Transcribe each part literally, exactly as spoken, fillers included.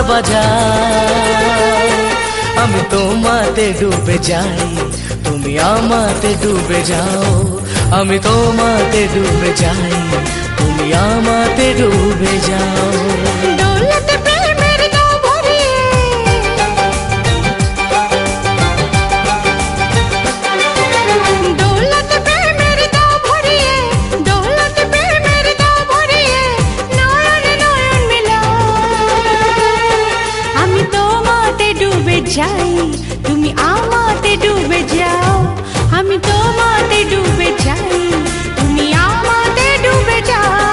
বাজাও। আমি তোমাতে ডুবে যাই, তুমি আমাতে ডুবে যাও। আমি তোমাতে ডুবে যাই, তুমি আমাতে ডুবে যাও। দৌলতে প্রেমের দাও ভরিয়ে, দৌলতে প্রেমের দাও ভরিয়ে, দৌলতে প্রেমের দাও ভরিয়ে, নয়ন নয়ন মিলাও। আমি তোমাতে ডুবে যাই, তুমি আমাতে ডুবে যাও। আমি তোমাতে ডুবে যাই, তুমি আমাতে ডুবে যাও।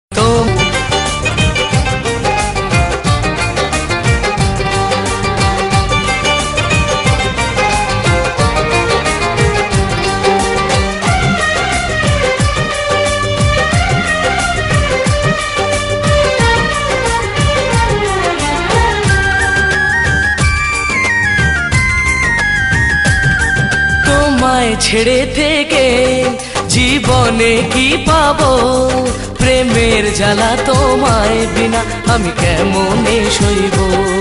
তোমায় ছেড়ে থেকে জীবনে কি পাবো? প্রেমের জ্বালা তোমায় বিনা আমি কেমনে সইব?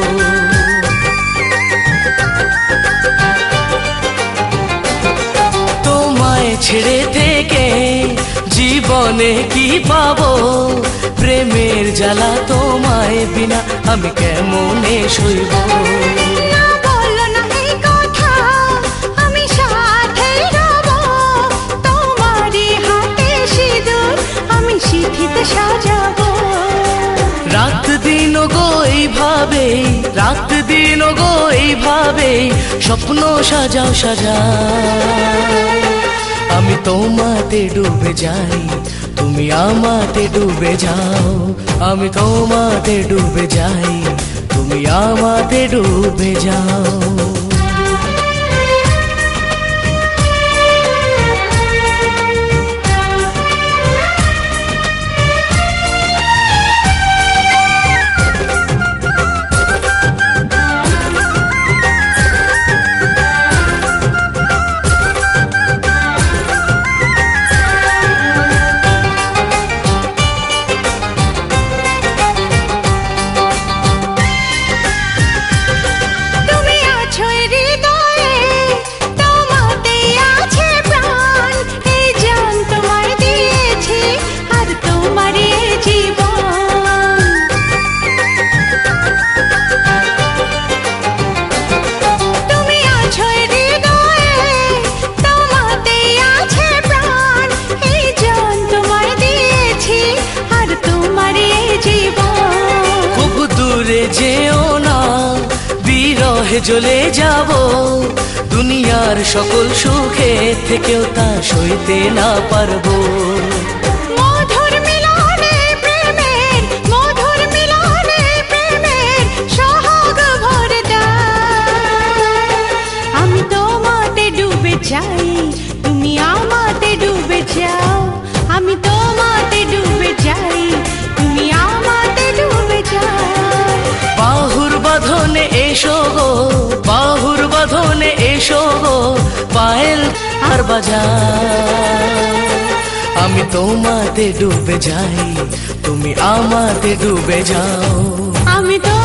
তোমায় ছেড়ে থেকে জীবনে কি পাবো? প্রেমের জ্বালা তোমায় বিনা আমি কেমনে সইব? না বলো না এই কথা, আমি সাথেই রব। তোমারই হাতে সিঁদুর আমি সিঁথিতে সাজাবো। রাত দিন গো এইভাবে, রাত দিন গো এইভাবে স্বপ্ন সাজাও সাজাও। আমি তোমাতে ডুবে যাই, তুমি আমাতে ডুবে যাও। আমি তোমাতে ডুবে যাই, তুমি আমাতে ডুবে যাও। তুমি আছো হৃদয়ে, তোমাতেই আছে প্রাণ। এই জান তোমায় দিয়েছি, আর তোমারই জীবন। তুমি আছো হৃদয়ে, তোমাতেই আছে প্রাণ। এই জান তোমায় দিয়েছি, আর তোমারই জীবন। খুব দূরে যেও না, বিরহে জ্বলে যাব। দুনিয়ার সকল সুখে থেকেও তা সইতে না পারবো। মধুর মিলনে প্রেমের, মধুর মিলনে প্রেমের সোহাগ ভরে দাও। আমি তোমাতে ডুবে যাই, তুমি আমাতে ডুবে যাও। আমি তোমাতে ডুবে যাই, তুমি আমাতে ডুবে যাও। বাহুর বাঁধনে এসো গো, বাহুর বাঁধনে এসো গো, পায়েল আর বাজাও। আমি তোমাতে ডুবে যাই, তুমি আমাতে ডুবে যাও। আমি তো